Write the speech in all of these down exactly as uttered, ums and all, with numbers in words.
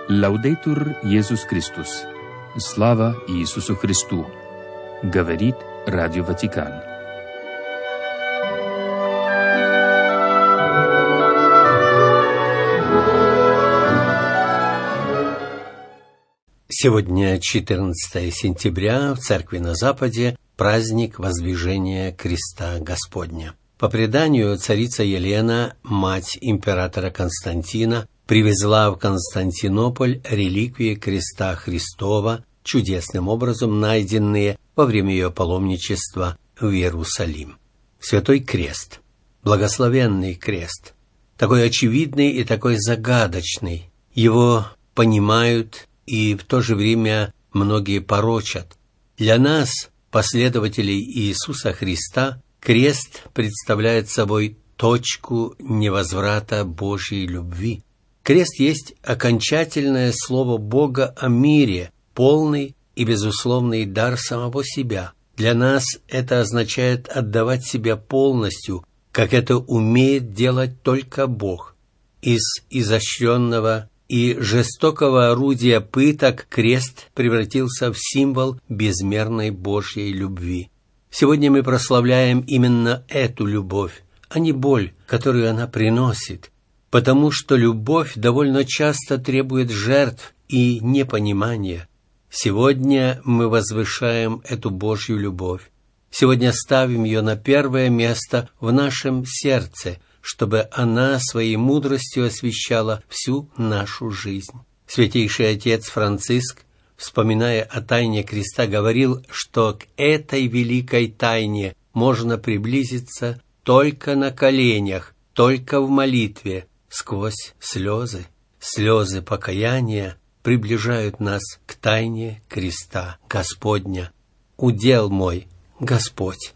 Лаудейтур Иисус Христос. Слава Иисусу Христу. Говорит Радио Ватикан. Сегодня четырнадцатое сентября, в Церкви на Западе праздник Воздвижения Креста Господня. По преданию, царица Елена, мать императора Константина, привезла в Константинополь реликвии Креста Христова, чудесным образом найденные во время ее паломничества в Иерусалим. Святой Крест, благословенный крест, такой очевидный и такой загадочный. Его понимают и в то же время многие порочат. Для нас, последователей Иисуса Христа, крест представляет собой точку невозврата Божьей любви. Крест есть окончательное слово Бога о мире, полный и безусловный дар самого себя. Для нас это означает отдавать себя полностью, как это умеет делать только Бог. Из изощренного и жестокого орудия пыток крест превратился в символ безмерной Божьей любви. Сегодня мы прославляем именно эту любовь, а не боль, которую она приносит, потому что любовь довольно часто требует жертв и непонимания. Сегодня мы возвышаем эту Божью любовь. Сегодня ставим ее на первое место в нашем сердце, чтобы она своей мудростью освещала всю нашу жизнь. Святейший отец Франциск, вспоминая о тайне креста, говорил, что к этой великой тайне можно приблизиться только на коленях, только в молитве, сквозь слезы. Слезы покаяния приближают нас к тайне креста Господня. Удел мой, Господь.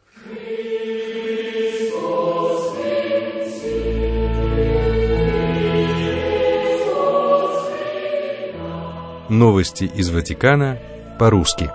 Новости из Ватикана по-русски.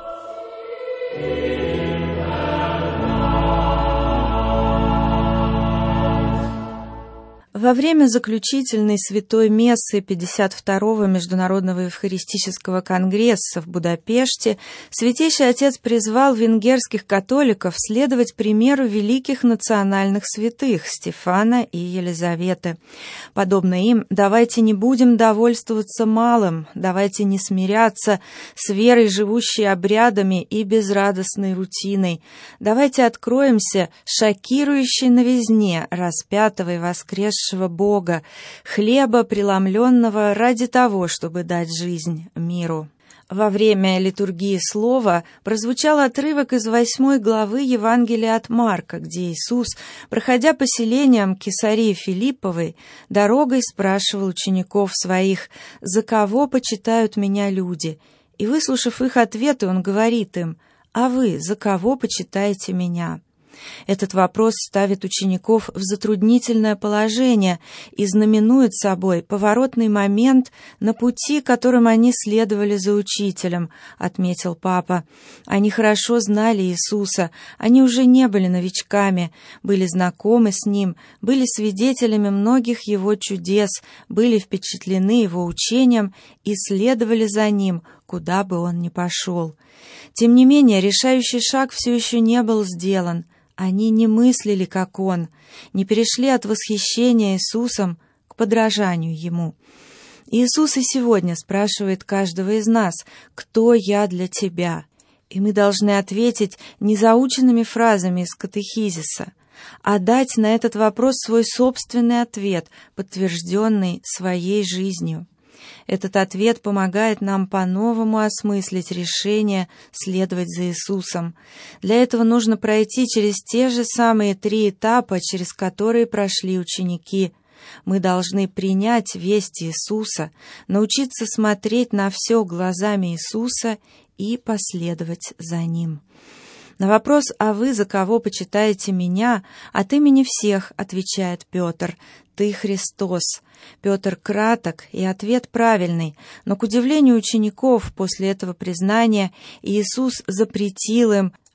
Во время заключительной святой мессы пятьдесят второго Международного Евхаристического конгресса в Будапеште Святейший Отец призвал венгерских католиков следовать примеру великих национальных святых Стефана и Елизаветы. Подобно им, давайте не будем довольствоваться малым, давайте не смиряться с верой, живущей обрядами и безрадостной рутиной. Давайте откроемся шокирующей новизне распятого и воскресшего Бога, хлеба, преломленного ради того, чтобы дать жизнь миру. Во время литургии слова прозвучал отрывок из восьмой главы Евангелия от Марка, где Иисус, проходя по селениям Кесарии Филипповой, дорогой спрашивал учеников своих: «За кого почитают меня люди?» И, выслушав их ответы, он говорит им: «А вы за кого почитаете меня?» Этот вопрос ставит учеников в затруднительное положение и знаменует собой поворотный момент на пути, которым они следовали за учителем, отметил папа. Они хорошо знали Иисуса, они уже не были новичками, были знакомы с Ним, были свидетелями многих Его чудес, были впечатлены Его учением и следовали за Ним, куда бы Он ни пошел. Тем не менее, решающий шаг все еще не был сделан. Они не мыслили, как Он, не перешли от восхищения Иисусом к подражанию Ему. Иисус и сегодня спрашивает каждого из нас: «Кто я для тебя?» И мы должны ответить не заученными фразами из катехизиса, а дать на этот вопрос свой собственный ответ, подтвержденный своей жизнью. Этот ответ помогает нам по-новому осмыслить решение следовать за Иисусом. Для этого нужно пройти через те же самые три этапа, через которые прошли ученики. Мы должны принять весть Иисуса, научиться смотреть на все глазами Иисуса и последовать за Ним. На вопрос «А вы за кого почитаете меня?» от имени всех отвечает Петр: «Ты Христос». Петр краток, и ответ правильный, но, к удивлению учеников, после этого признания Иисус запретил им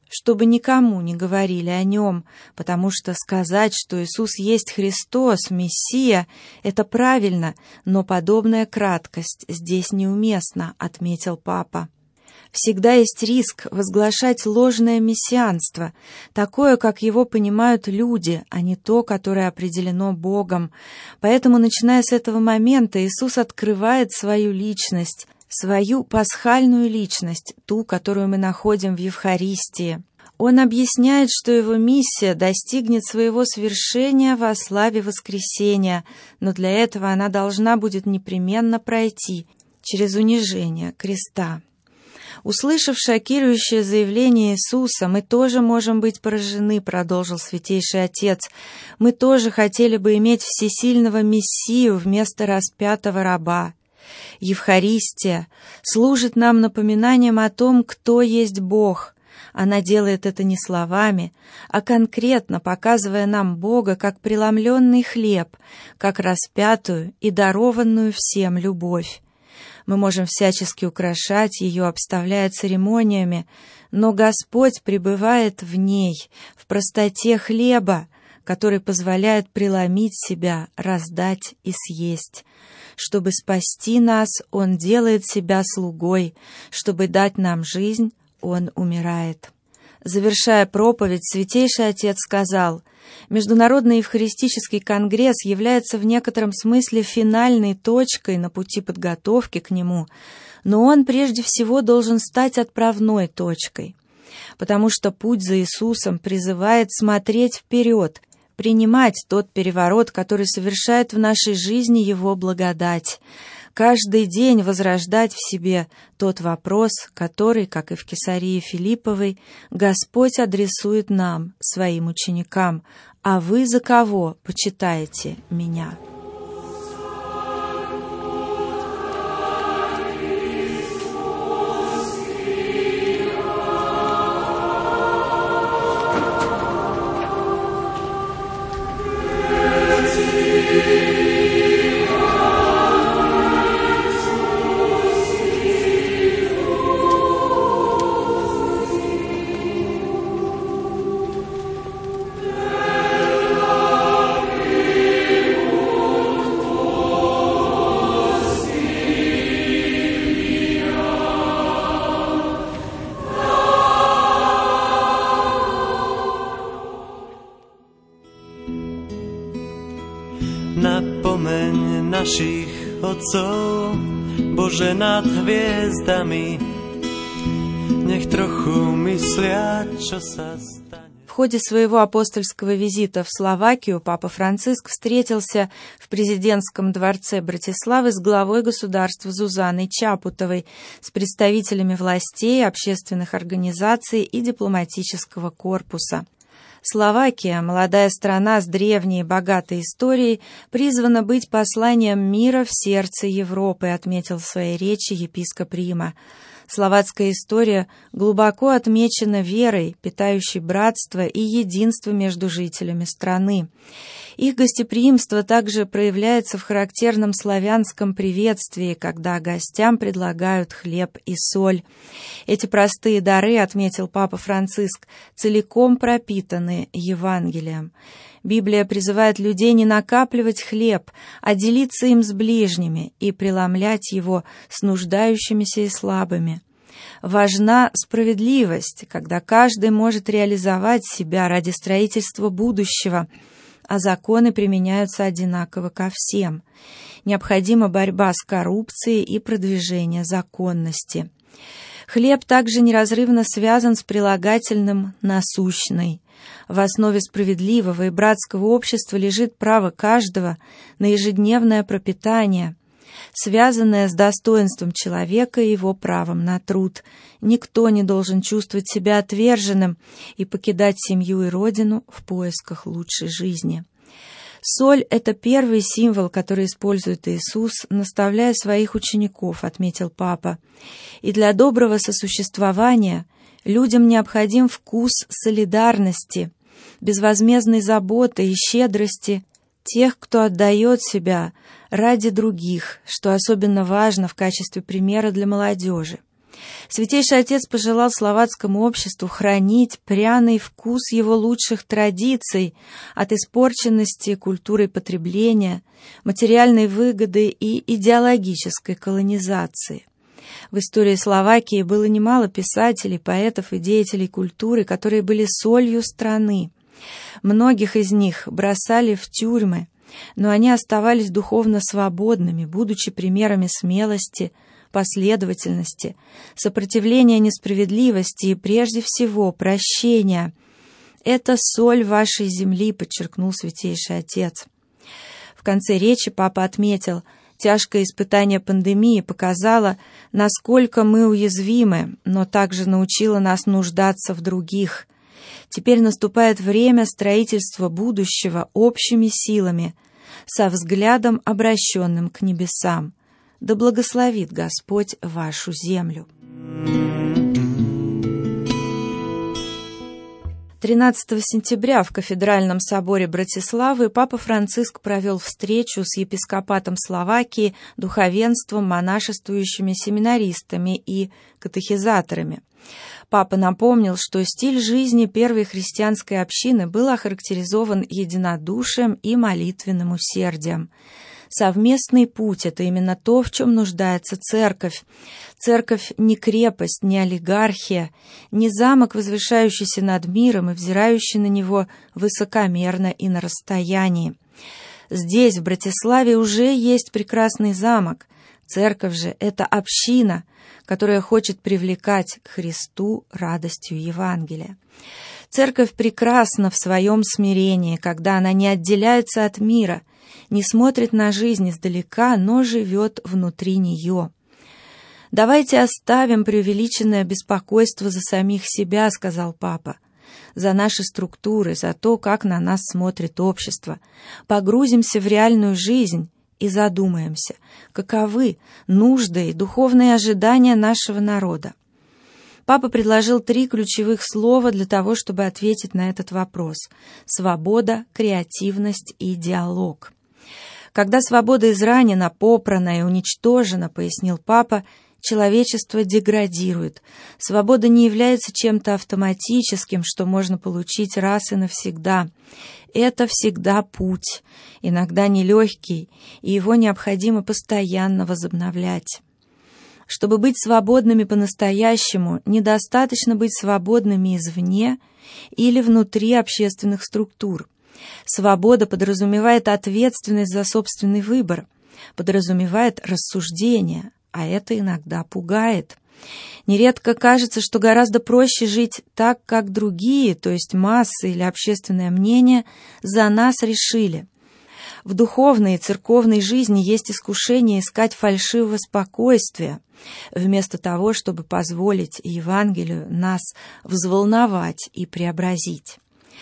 чтобы никому не говорили о нем, потому что сказать, что Иисус есть Христос, Мессия, это правильно, но подобная краткость здесь неуместна, отметил папа. Всегда есть риск возглашать ложное мессианство, такое, как его понимают люди, а не то, которое определено Богом. Поэтому, начиная с этого момента, Иисус открывает свою личность, свою пасхальную личность, ту, которую мы находим в Евхаристии. Он объясняет, что его миссия достигнет своего свершения во славе воскресения, но для этого она должна будет непременно пройти через унижение креста. Услышав шокирующее заявление Иисуса, мы тоже можем быть поражены, продолжил Святейший Отец. Мы тоже хотели бы иметь всесильного Мессию вместо распятого раба. Евхаристия служит нам напоминанием о том, кто есть Бог. Она делает это не словами, а конкретно показывая нам Бога как преломленный хлеб, как распятую и дарованную всем любовь. Мы можем всячески украшать ее, обставляя церемониями, но Господь пребывает в ней, в простоте хлеба, который позволяет преломить себя, раздать и съесть. Чтобы спасти нас, Он делает себя слугой, чтобы дать нам жизнь, Он умирает. Завершая проповедь, Святейший Отец сказал: Международный Евхаристический конгресс является в некотором смысле финальной точкой на пути подготовки к нему, но он прежде всего должен стать отправной точкой, потому что путь за Иисусом призывает смотреть вперед, принимать тот переворот, который совершает в нашей жизни Его благодать, каждый день возрождать в себе тот вопрос, который, как и в Кесарии Филипповой, Господь адресует нам, своим ученикам: «А вы за кого почитаете меня?» Napomeň našich otcov, Bože nad hviezdami, nech trochu myslia, čo sa stane. В ходе своего апостольского визита в Словакию папа Франциск встретился в президентском дворце Братиславы с главой государства Зузанной Чапутовой, с представителями властей, общественных организаций и дипломатического корпуса. Словакия, молодая страна с древней и богатой историей, призвана быть посланием мира в сердце Европы, отметил в своей речи епископ Рима. Словацкая история глубоко отмечена верой, питающей братство и единство между жителями страны. Их гостеприимство также проявляется в характерном славянском приветствии, когда гостям предлагают хлеб и соль. Эти простые дары, отметил папа Франциск, целиком пропитаны Евангелием. Библия призывает людей не накапливать хлеб, а делиться им с ближними и преломлять его с нуждающимися и слабыми. Важна справедливость, когда каждый может реализовать себя ради строительства будущего, а законы применяются одинаково ко всем. Необходима борьба с коррупцией и продвижение законности. Хлеб также неразрывно связан с прилагательным «насущный». В основе справедливого и братского общества лежит право каждого на ежедневное пропитание, связанное с достоинством человека и его правом на труд. Никто не должен чувствовать себя отверженным и покидать семью и родину в поисках лучшей жизни. Соль — это первый символ, который использует Иисус, наставляя своих учеников, отметил папа. И для доброго сосуществования людям необходим вкус солидарности, безвозмездной заботы и щедрости тех, кто отдает себя ради других, что особенно важно в качестве примера для молодежи. Святейший Отец пожелал словацкому обществу хранить пряный вкус его лучших традиций от испорченности культурой потребления, материальной выгоды и идеологической колонизации. В истории Словакии было немало писателей, поэтов и деятелей культуры, которые были солью страны. Многих из них бросали в тюрьмы, но они оставались духовно свободными, будучи примерами смелости, последовательности, сопротивления несправедливости и, прежде всего, прощения. «Это соль вашей земли», — подчеркнул Святейший Отец. В конце речи папа отметил: тяжкое испытание пандемии показало, насколько мы уязвимы, но также научило нас нуждаться в других. Теперь наступает время строительства будущего общими силами, со взглядом, обращенным к небесам. Да благословит Господь вашу землю. тринадцатого сентября в Кафедральном соборе Братиславы папа Франциск провел встречу с епископатом Словакии, духовенством, монашествующими семинаристами и катехизаторами. Папа напомнил, что стиль жизни первой христианской общины был охарактеризован единодушием и молитвенным усердием. Совместный путь — это именно то, в чем нуждается церковь. Церковь не крепость, не олигархия, не замок, возвышающийся над миром и взирающий на него высокомерно и на расстоянии. Здесь, в Братиславе, уже есть прекрасный замок. Церковь же — это община, которая хочет привлекать к Христу радостью Евангелия. Церковь прекрасна в своем смирении, когда она не отделяется от мира, не смотрит на жизнь издалека, но живет внутри нее. «Давайте оставим преувеличенное беспокойство за самих себя», — сказал папа, «за наши структуры, за то, как на нас смотрит общество. Погрузимся в реальную жизнь и задумаемся, каковы нужды и духовные ожидания нашего народа». Папа предложил три ключевых слова для того, чтобы ответить на этот вопрос: свобода, креативность и диалог. Когда свобода изранена, попрана и уничтожена, пояснил папа, человечество деградирует. Свобода не является чем-то автоматическим, что можно получить раз и навсегда. Это всегда путь, иногда нелегкий, и его необходимо постоянно возобновлять. Чтобы быть свободными по-настоящему, недостаточно быть свободными извне или внутри общественных структур. Свобода подразумевает ответственность за собственный выбор, подразумевает рассуждение, а это иногда пугает. Нередко кажется, что гораздо проще жить так, как другие, то есть массы или общественное мнение, за нас решили. В духовной и церковной жизни есть искушение искать фальшивого спокойствия, вместо того, чтобы позволить Евангелию нас взволновать и преобразить.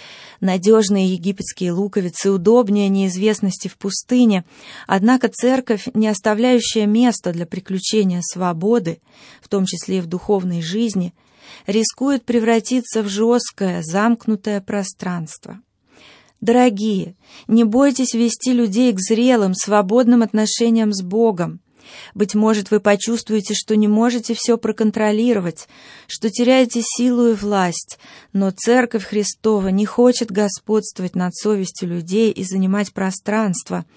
Надежные египетские луковицы удобнее неизвестности в пустыне, однако церковь, не оставляющая места для приключения свободы, в том числе и в духовной жизни, рискует превратиться в жесткое, замкнутое пространство. Дорогие, не бойтесь вести людей к зрелым, свободным отношениям с Богом. Быть может, вы почувствуете, что не можете все проконтролировать, что теряете силу и власть, но Церковь Христова не хочет господствовать над совестью людей и занимать пространство.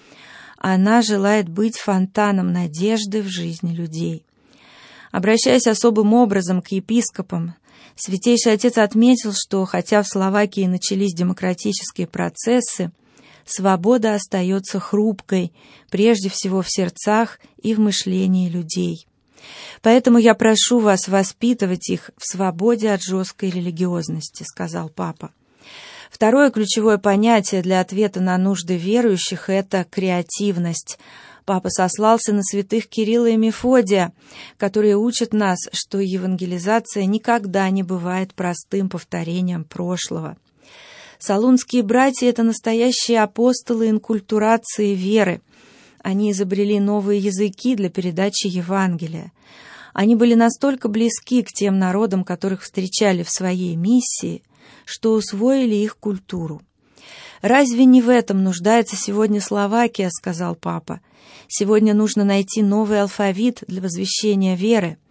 Она желает быть фонтаном надежды в жизни людей. Обращаясь особым образом к епископам, Святейший Отец отметил, что, хотя в Словакии начались демократические процессы, свобода остается хрупкой, прежде всего в сердцах и в мышлении людей. Поэтому я прошу вас воспитывать их в свободе от жесткой религиозности, сказал папа. Второе ключевое понятие для ответа на нужды верующих – это креативность. Папа сослался на святых Кирилла и Мефодия, которые учат нас, что евангелизация никогда не бывает простым повторением прошлого. Солунские братья — это настоящие апостолы инкультурации веры. Они изобрели новые языки для передачи Евангелия. Они были настолько близки к тем народам, которых встречали в своей миссии, что усвоили их культуру. «Разве не в этом нуждается сегодня Словакия?» — сказал папа. «Сегодня нужно найти новый алфавит для возвещения веры.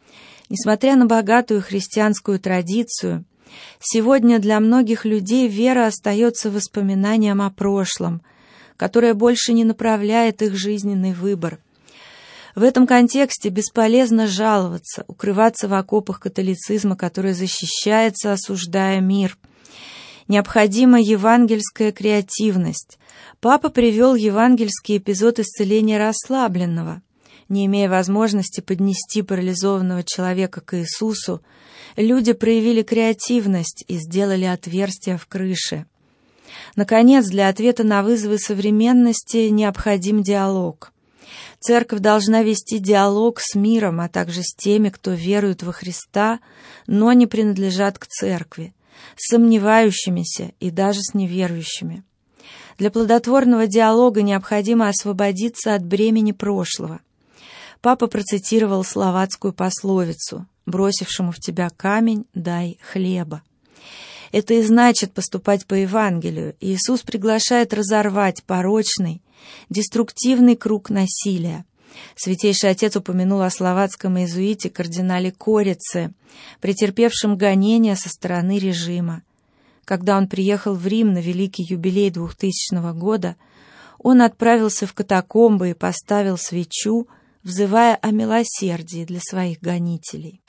Несмотря на богатую христианскую традицию, сегодня для многих людей вера остается воспоминанием о прошлом, которое больше не направляет их жизненный выбор. В этом контексте бесполезно жаловаться, укрываться в окопах католицизма, который защищается, осуждая мир. Необходима евангельская креативность. Папа привел евангельский эпизод исцеления расслабленного. Не имея возможности поднести парализованного человека к Иисусу, люди проявили креативность и сделали отверстие в крыше. Наконец, для ответа на вызовы современности необходим диалог. Церковь должна вести диалог с миром, а также с теми, кто верует во Христа, но не принадлежат к церкви, с сомневающимися и даже с неверующими. Для плодотворного диалога необходимо освободиться от бремени прошлого. Папа процитировал словацкую пословицу: «Бросившему в тебя камень, дай хлеба». Это и значит поступать по Евангелию. Иисус приглашает разорвать порочный, деструктивный круг насилия. Святейший Отец упомянул о словацком иезуите кардинале Корице, претерпевшем гонения со стороны режима. Когда он приехал в Рим на великий юбилей двухтысячного года, он отправился в катакомбы и поставил свечу, взывая о милосердии для своих гонителей.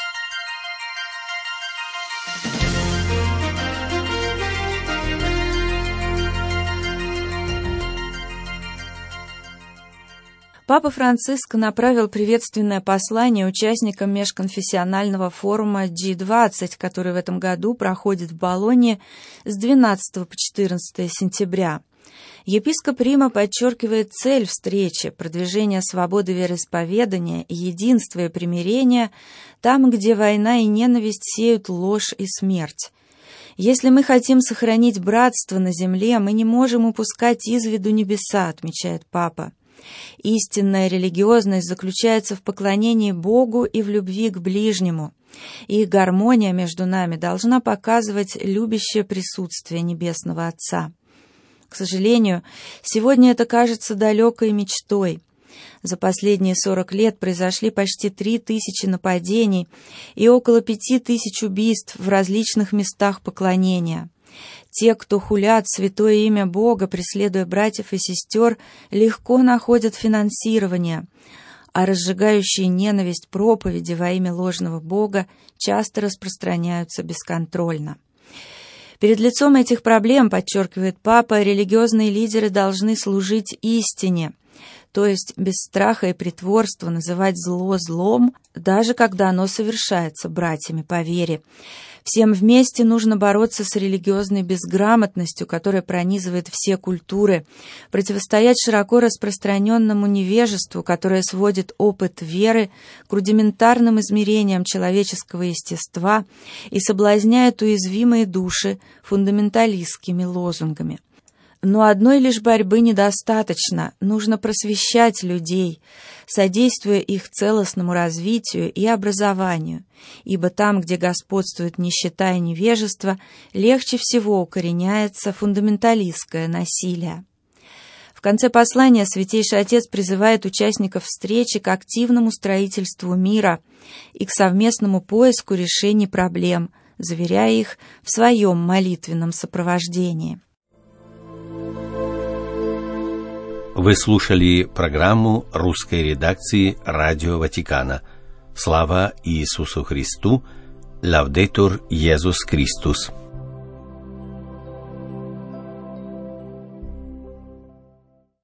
Папа Франциск направил приветственное послание участникам межконфессионального форума джи двадцать, который в этом году проходит в Болонье с двенадцатого по четырнадцатое сентября. Епископ Рима подчеркивает цель встречи – продвижение свободы вероисповедания, единства и примирения там, где война и ненависть сеют ложь и смерть. Если мы хотим сохранить братство на земле, мы не можем упускать из виду небеса, отмечает Папа. Истинная религиозность заключается в поклонении Богу и в любви к ближнему, и гармония между нами должна показывать любящее присутствие Небесного Отца. К сожалению, сегодня это кажется далекой мечтой. За последние сорок лет произошли почти три тысячи нападений и около пяти тысяч убийств в различных местах поклонения. Те, кто хулят святое имя Бога, преследуя братьев и сестер, легко находят финансирование, а разжигающие ненависть проповеди во имя ложного Бога часто распространяются бесконтрольно. Перед лицом этих проблем, подчеркивает Папа, религиозные лидеры должны служить истине, то есть без страха и притворства называть зло злом, даже когда оно совершается братьями по вере. Всем вместе нужно бороться с религиозной безграмотностью, которая пронизывает все культуры, противостоять широко распространенному невежеству, которое сводит опыт веры к рудиментарным измерениям человеческого естества и соблазняет уязвимые души фундаменталистскими лозунгами. Но одной лишь борьбы недостаточно, нужно просвещать людей, содействуя их целостному развитию и образованию, ибо там, где господствует нищета и невежество, легче всего укореняется фундаменталистское насилие. В конце послания Святейший Отец призывает участников встречи к активному строительству мира и к совместному поиску решений проблем, заверяя их в своем молитвенном сопровождении. Вы слушали программу русской редакции Радио Ватикана. Слава Иисусу Христу! Лаудетур Иисус Христос!